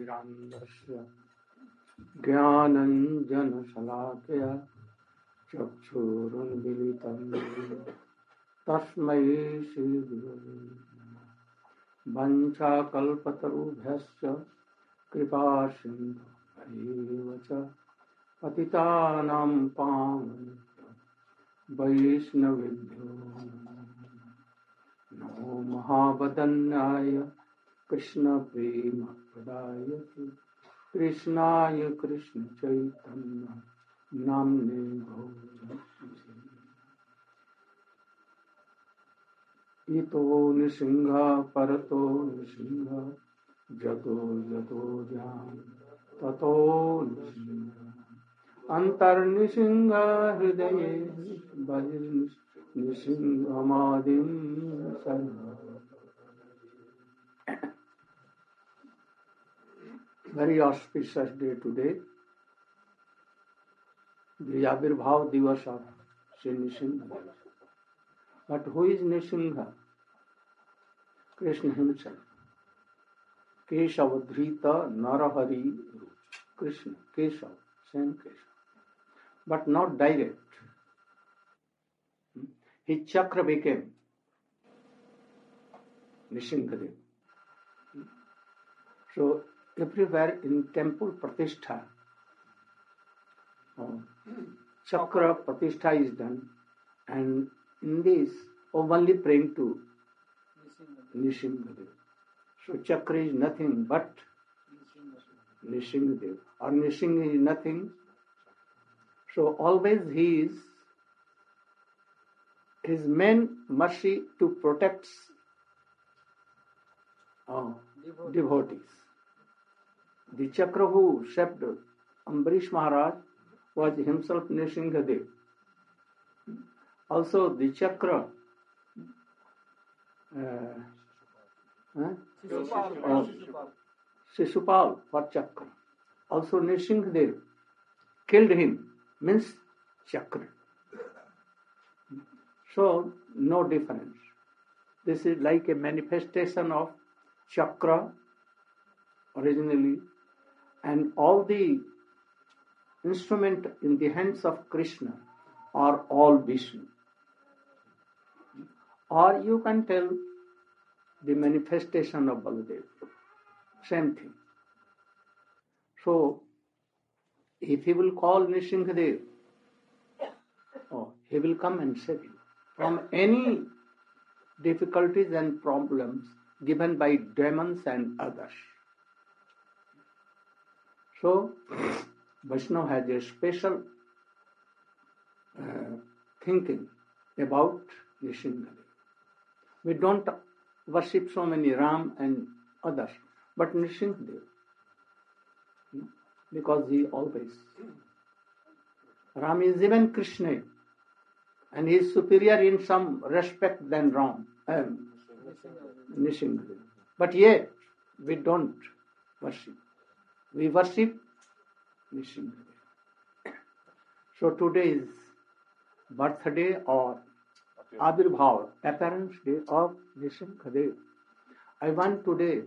ज्ञानाञ्जनशलाकया ज्ञानाञ्जनशलाकया चक्षुरुन्मीलितं तस्मै श्रीगुरवे नमः। वञ्चाकल्पतरुभ्यश्च कृपासिन्धुभ्यैव च पतितानां पावनेभ्यो वैष्णवेभ्यो नमो महावदन्याय कृष्णप्रेमप्रदायते कृष्णाय कृष्णचैतन्य नाम्ने गौरङ्गसे। इतो निसिंह परतो निसिंह जतो जतो जान ततो निसिंह अंतर्निसिंह हृदये बहिर्निसिंहमादिं सर्वं। Very auspicious day today, the Avirbhav Divas of Sri Nisingha. But who is Nisingha? Krishna himself. Keshavadhrita Narahari Krishna. Keshav, same Keshav. But not direct. His chakra became Nisinghadev. So everywhere in temple pratishtha, chakra pratishtha is done, and in this only praying to Nisinghadev. So chakra is nothing but Nisinghadev, or Nisingha is nothing. So always his main mercy to protect devotees. The chakra who shaped Ambarish Maharaj was himself Nisinghadev. Also the chakra Shishupal for chakra. Also Nisinghadev killed him, means chakra. So no difference. This is like a manifestation of chakra originally, and all the instrument in the hands of Krishna are all Vishnu. Or you can tell the manifestation of Baladev. Same thing. So, if he will call Nisinghadev, he will come and save him from any difficulties and problems given by demons and others. So, Vaishnava has a special thinking about Nisinghadev. We don't worship so many Ram and others, but Nisinghadev, because he always, Ram is even Krishna, and he is superior in some respect than Ram, Nisinghadev. But yet, we don't worship. We worship Nisinghadev. So today is birthday or Avirbhav, appearance day of Nisinghadev. I want today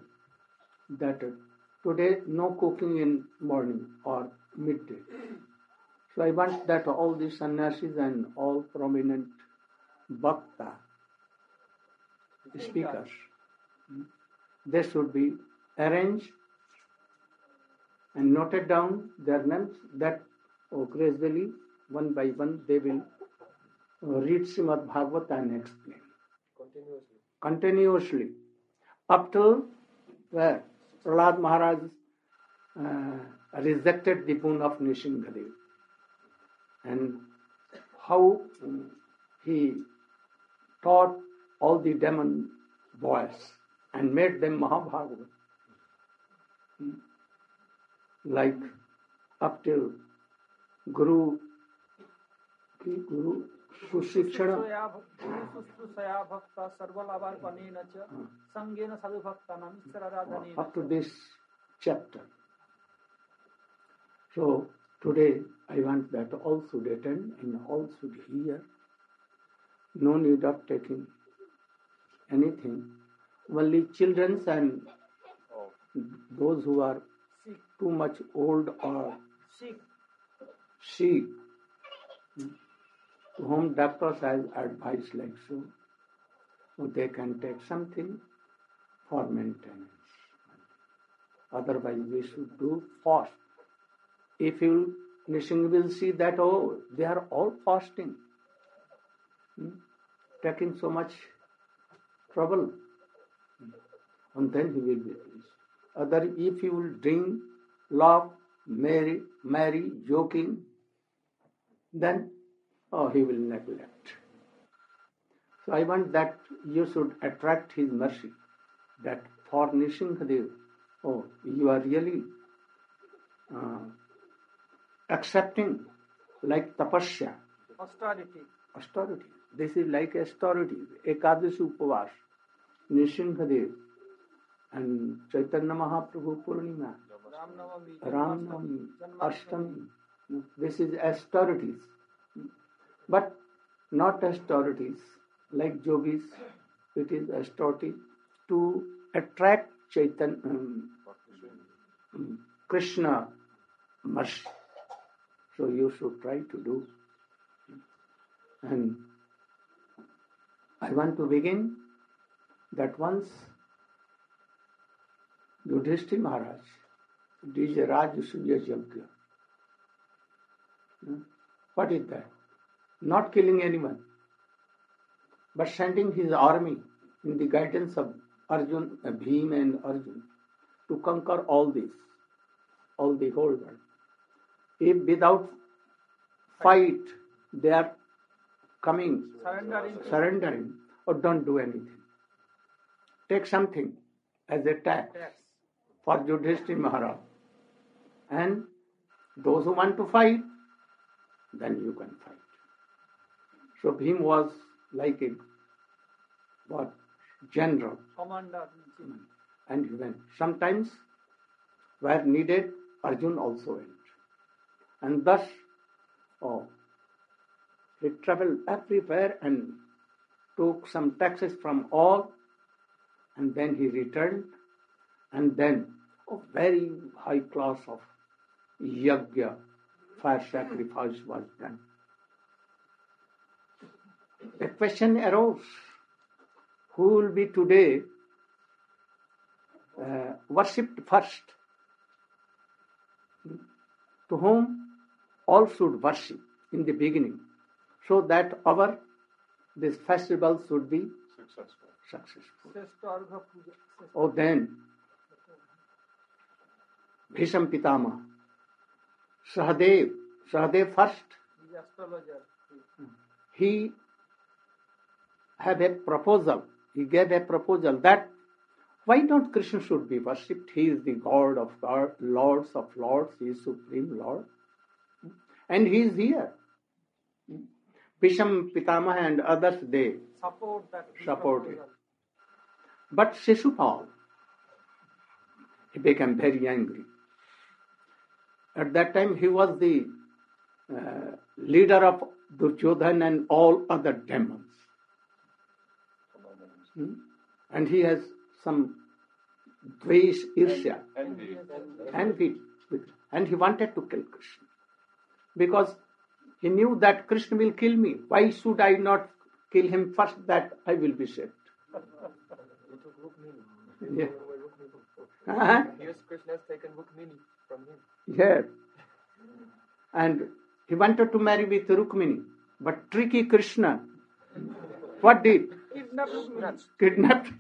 no cooking in morning or midday. So I want that all the sannyasis and all prominent bhakta speakers, they should be arranged and noted down their names, that gradually, one by one, they will read Srimad Bhagavata and explain. Continuously. Up till where Prahlad Maharaj rejected the boon of Nisinghadev, and how he taught all the demon boys and made them Mahabhagavad. Like up till Guru Sushikshana. Up to this chapter. So today I want that all should attend and all should hear. No need of taking anything. Only children and those who are too much old or sick, to whom doctors has advised like so, they can take something for maintenance. Otherwise, we should do fast. If you Nishing will see that, they are all fasting, taking so much trouble, and then he will be pleased. If you will drink, laugh, marry, joking, then he will neglect. So I want that you should attract his mercy, that for Nrsimhadev, you are really accepting like tapasya. Austerity. This is like austerity. Ekadashi Upavas, Nrsimhadev, and Chaitanya Mahaprabhu Purnima, Ram Navami, Ashtami. This is austerities. But not austerities like yogis. It is austerity to attract Chaitanya, Krishna mercy. So you should try to do. And I want to begin that once Yudhishthira Maharaj did a Rajasuya Yajna. What is that? Not killing anyone, but sending his army in the guidance of Arjun, Bhima and Arjun to conquer all this, all the whole world. If without fight they are coming, surrendering, or don't do anything. Take something as a tax for Yudhishthira Maharaj. And those who want to fight, then you can fight. So Bhim was like a general. Commander. And he went. Sometimes where needed, Arjun also went. And thus, he traveled everywhere and took some taxes from all, and then he returned, and then a very high class of yajna, fire sacrifice was done. A question arose, who will be today worshipped first? To whom all should worship in the beginning, so that this festival should be successful. Then Bhisham Pitama, Sahadev first, he had a proposal. He gave a proposal that why not Krishna should be worshipped? He is the God of God, Lords of Lords, He is Supreme Lord. And He is here. Bhisham Pitama and others, they supported. But Shishupal, he became very angry. At that time, he was the leader of Duryodhana and all other demons. And he has some dvesh, irsya, envy. And he wanted to kill Krishna. Because he knew that Krishna will kill me. Why should I not kill him first, that I will be saved? Yeah. Yes, Krishna has taken Rukmini from him. Yes. And he wanted to marry with Rukmini. But tricky Krishna, what did? Kidnapped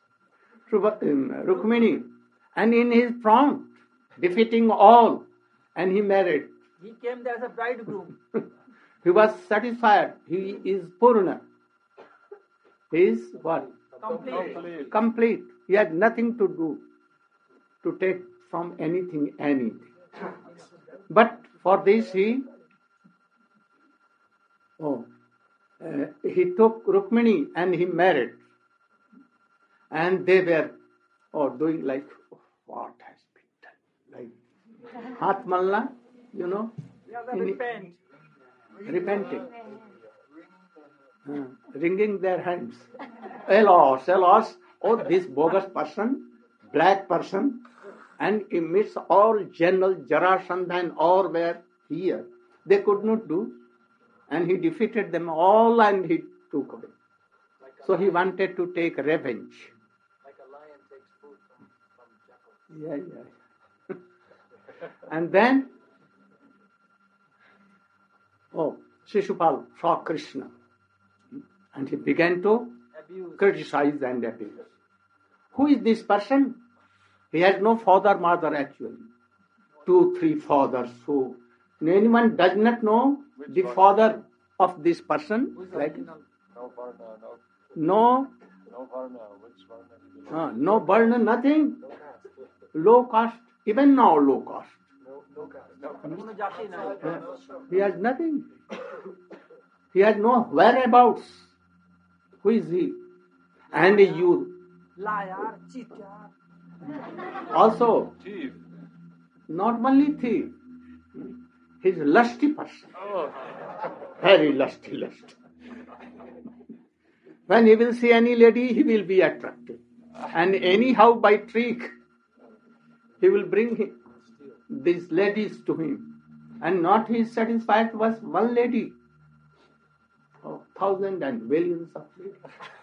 Rukmini. And in his front, defeating all. And he married. He came there as a bridegroom. He was satisfied. He is Purna. He is what? Complete. He had nothing to do, to take from anything. But for this he took Rukmini and he married. And they were doing like, what has been done? Like Hath Malna, repenting. Wringing their hands. Alas, this bogus person, black person, And amidst all general Jarasandha and all were here, they could not do. And he defeated them all and he took away. So he wanted to take revenge. Like a lion takes food from jackals. Yeah. And then, Shishupal saw Krishna. And he began to criticize and abuse. Who is this person? He has no father, mother actually. 2, 3 fathers. So anyone does not know the father of this person. Like No Varna, no, no Varna. Which Varna? no burden, nothing. No caste. Low caste, even now low caste. No caste. He has nothing. He has no whereabouts. Who is he? And you. Liar, cheater. Also, Thief. not only thief, he's a lusty person. Oh. Very lusty. When he will see any lady, he will be attracted. And anyhow, by trick, he will bring these ladies to him. And not he is satisfied with one lady. Oh, thousands and millions of ladies.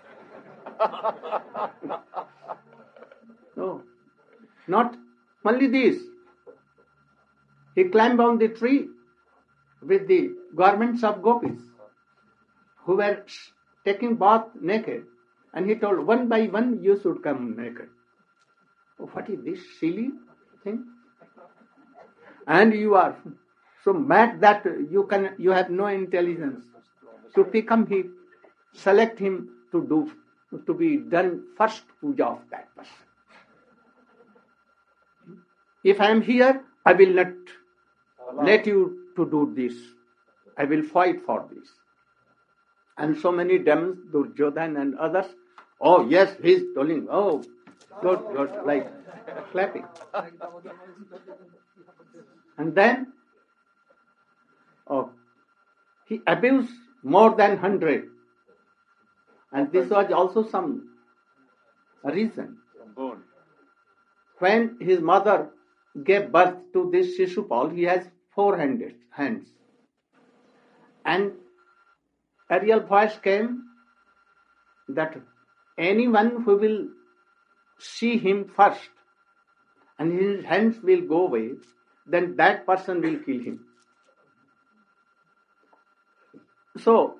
No, not only this. He climbed on the tree with the garments of gopis who were taking bath naked, and he told, one by one you should come naked. Oh, what is this silly thing? And you are so mad that you have no intelligence. To pick him, he select him to be done first puja of that person. If I am here, I will not let you to do this. I will fight for this. And so many demons, Duryodhana and others, oh yes, he is telling, oh, good, like clapping. And then, he abused more than 100. And this was also some reason. When his mother gave birth to this Shishupal, he has 4 hands. And a real voice came that anyone who will see him first and his hands will go away, then that person will kill him. So,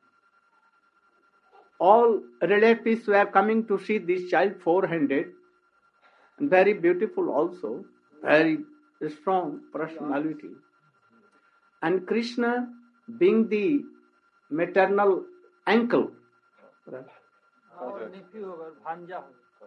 all relatives were coming to see this child 400, and very beautiful also, very strong personality. And Krishna, being the maternal uncle, Our nephew, our Bhanja.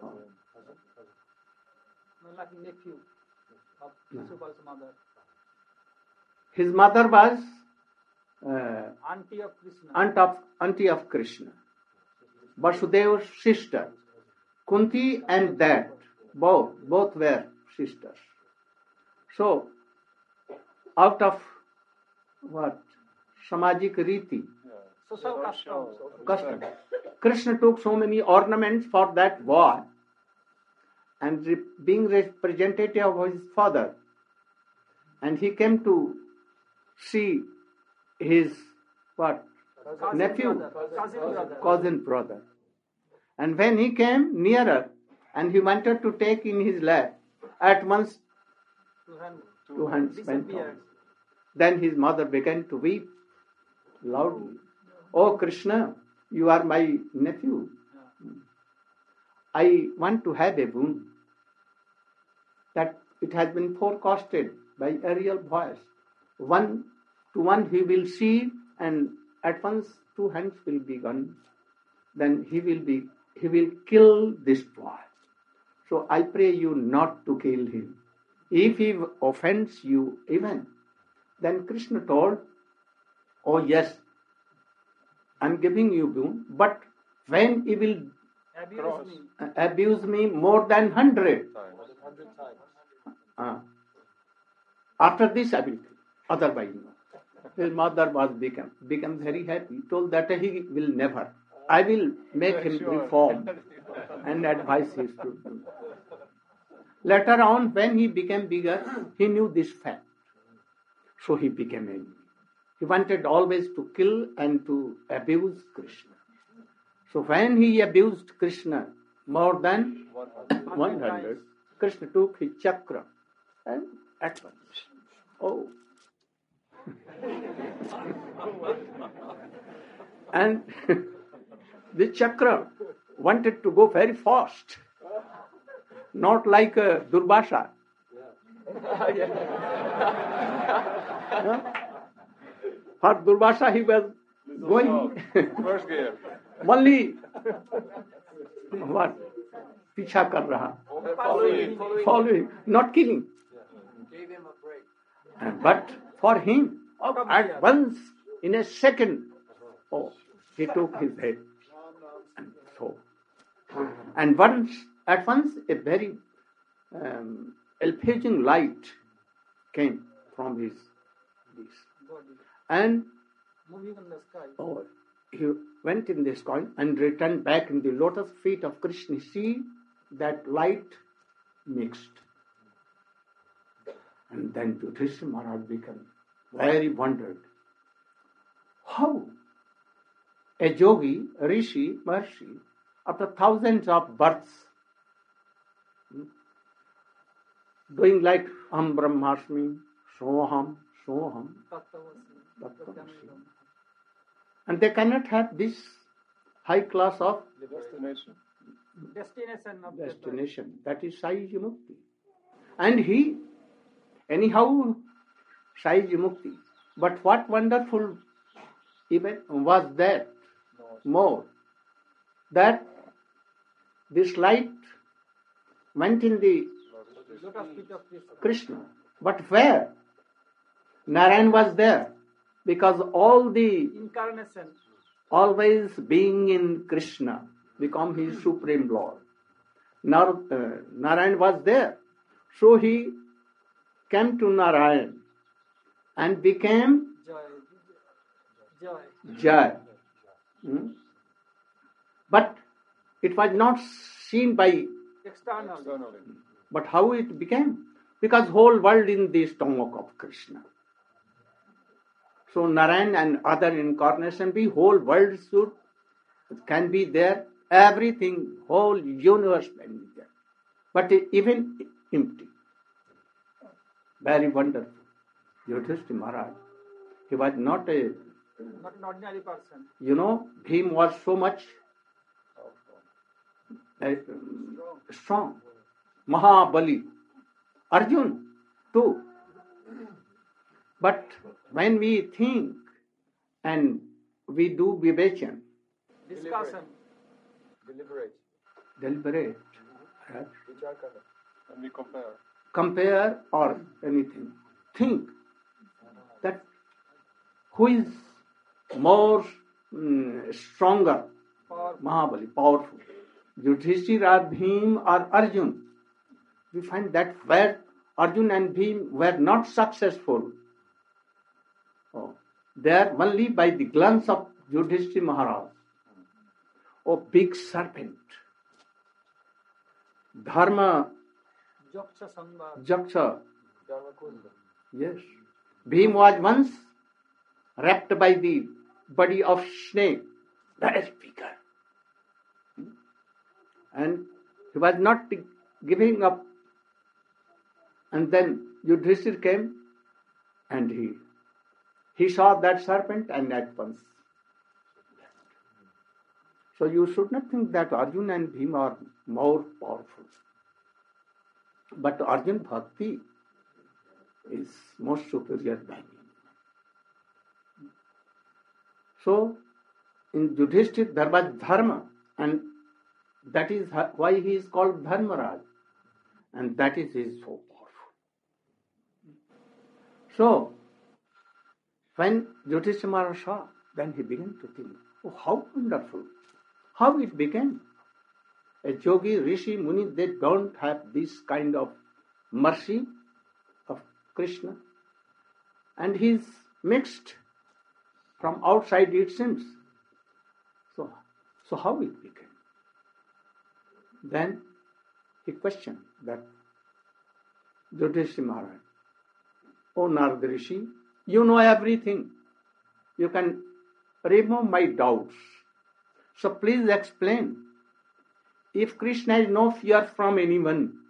Like nephew of Shishupal's mother. his mother was Auntie of Krishna. auntie of Krishna, Vasudeva's sister, Kunti and that, both were sisters. So, out of what? Samajik riti, Social custom. Krishna took so many ornaments for that boy, and being representative of his father, and he came to see his what? Nephew, cousin brother. And when he came nearer and he wanted to take in his lap, at once 2 hands went off. Then his mother began to weep loudly. Oh Krishna, you are my nephew. I want to have a boon. That it has been forecasted by aerial voice. 1 to 1 he will see, and at once 2 hands will be gone. Then he will kill this boy. So I pray you not to kill him. If he offends you even, then Krishna told, oh yes, I'm giving you boon, but when he will abuse me more than 100 times, after this I will kill. Otherwise no. His mother was become very happy, told that he will never. I will make him reform and advise his to do. Later on, when he became bigger, he knew this fact. So he became angry. He wanted always to kill and to abuse Krishna. So when he abused Krishna more than 100, Krishna took his chakra and at once. Oh. And the chakra wanted to go very fast, not like Durvasa. For Durvasa he was going First gear. only what? Picha kar raha. Following, not killing. Gave him a break. But for him, at once, in a second, he took his head. And so, and at once, a very effulging light came from his and moving in the sky. he went in the sky and returned back in the lotus feet of Krishna. See that light mixed. And then Yudhishthira Maharaj became very wondered. How a yogi, a rishi, Maharshi, after thousands of births, doing like Aham Brahmasmi, Soham, Tattvamasi. And they cannot have this high class of destination. That is Saiji Mukti. And he, anyhow, Saiji Mukti. But what wonderful event was that more, that this light went in the Krishna. But where? Narayan was there. Because all the incarnation always being in Krishna become his supreme Lord. Narayan was there. So he came to Narayan and became Jai. But it was not seen by externally. But how it became? Because whole world in the stomach of Krishna. So Narayan and other incarnation be whole world can be there. Everything, whole universe can be there. But even empty. Very wonderful. Yudhishthira Maharaj. He was not an ordinary person. Bhim was so much strong. Mahabali. Arjun too. But when we think and we do vivation, discussion, deliberate, right? And we compare or anything, think that who is more stronger, Mahabali, powerful, Yudhishthira, Bhim or Arjun. We find that where Arjun and Bhim were not successful, there only by the glance of Yudhishthira Maharaj, big serpent, Dharma, Jaksha, yes. Bhim was once wrapped by the body of snake, very bigger. And he was not giving up. And then Yudhishthira came and he saw that serpent and at once. So you should not think that Arjun and Bhima are more powerful. But Arjun Bhakti is most superior than him. So in Yudhishthira there was Dharma, and that is why he is called Dharmaraj, and that is so powerful. So when Yudhishthira Maharaj saw, then he began to think, how wonderful, how it began. A yogi, rishi, muni, they don't have this kind of mercy of Krishna. And he is mixed from outside, it seems. So how it began? Then he questioned that Yudhishthira Maharaj, "O Narada Rishi, you know everything. You can remove my doubts. So please explain. If Krishna has no fear from anyone,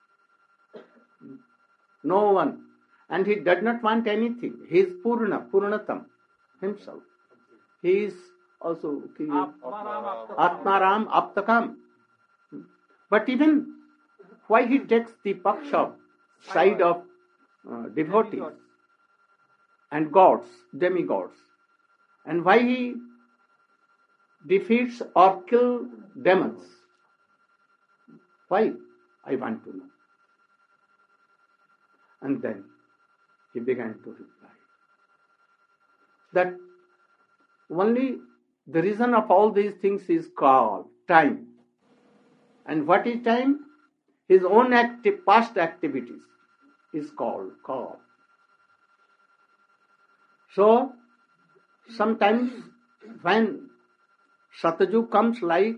no one, and he does not want anything, he is Purnatam himself. He is also Atmaram Aptakam. But even why he takes the paksha side of devotees and gods, demigods, and why he defeats or kills demons? Why? I want to know." And then he began to reply that only the reason of all these things is called time. And what is time? His own past activities is called. So, sometimes when Satyajug comes like,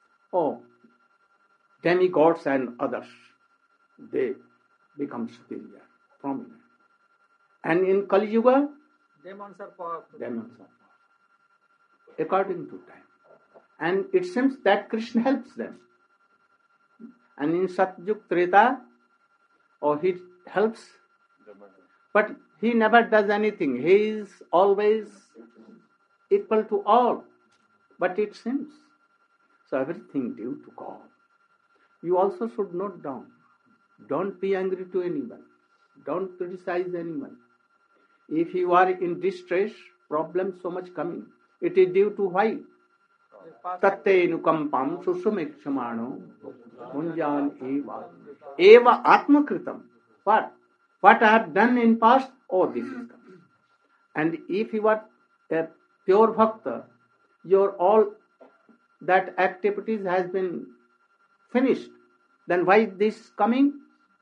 demigods and others, they become superior, prominent. And in Kali Yuga, demons are powerful. According to time. And it seems that Krishna helps them. And in Satyajug Treta, he helps, but he never does anything. He is always equal to all. But it seems. So everything due to God. You also should note down. Don't be angry to anyone. Don't criticize anyone. If you are in distress, problem so much coming, it is due to why? Tatte nukampam susumekshmano munjan eva atmakritam. What I have done in past, this is coming. And if you are a pure bhakta, your all that activities has been finished, then why this coming?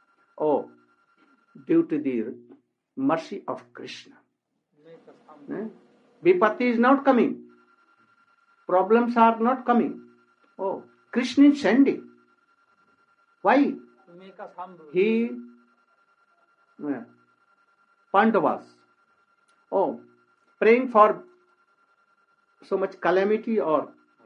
Due to the mercy of Krishna. Vipatti is not coming. Problems are not coming. Krishna is sending. Why? To make us humble. He, Pandavas, praying for so much calamity or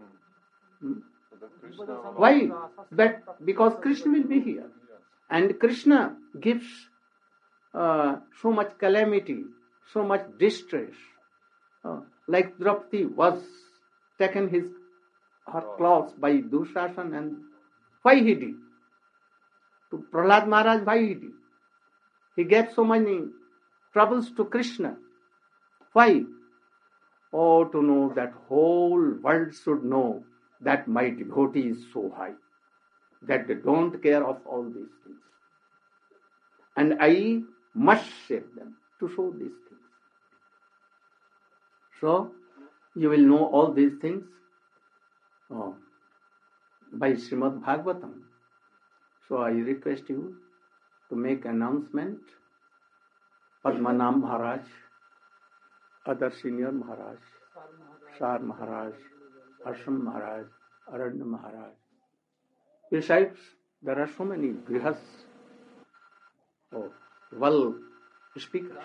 why? Because Krishna will be here. And Krishna gives so much calamity, so much distress. Like Draupadi was taken her clothes by Dushasana, and why he did? To Prahlad Maharaj, why he did? He gave so many troubles to Krishna. Why? To know that whole world should know that my devotee is so high, that they don't care of all these things. And I must save them to show these things. So, you will know all these things by Srimad Bhagavatam. So I request you to make announcement. Padmanam Maharaj, other senior Maharaj, Sar Maharaj, Ashram Maharaj, Aranya Maharaj. Besides, there are so many grihas, speakers.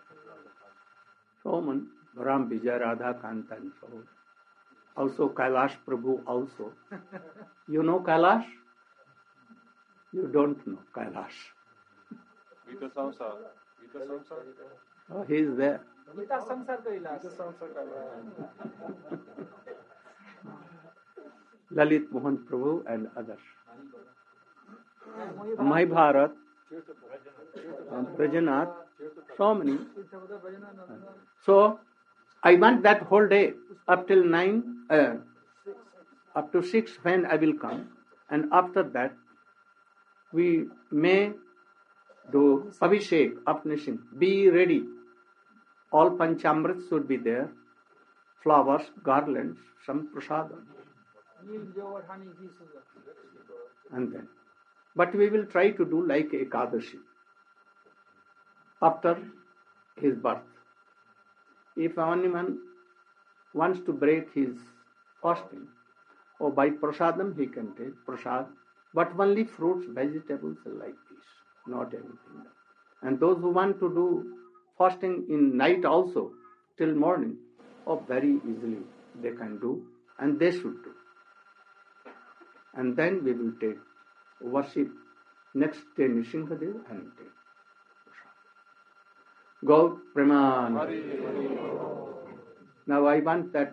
So many, Ram Vijay Radha Kantan, also Kailash Prabhu also. You know Kailash? You don't know Kailash. Vita Samsar. He is there. Gita Samsar Kailash. Lalit Mohan Prabhu and others. Mai Bharat, Brajanath, so many. So, I want that whole day up till 9, up to 6 when I will come. And after that, we may do Abhishek, Apnishin. Be ready. All Panchamrit should be there. Flowers, garlands, some prasadam. And then. But we will try to do like Ekadashi. After his birth. If anyone wants to break his fasting, by prasadam he can take prasad, but only fruits, vegetables like this. not anything. And those who want to do fasting in night also till morning, very easily they can do, and they should do. And then we will take worship next day Nrsimhadev and take Gaur Preman. Now I want that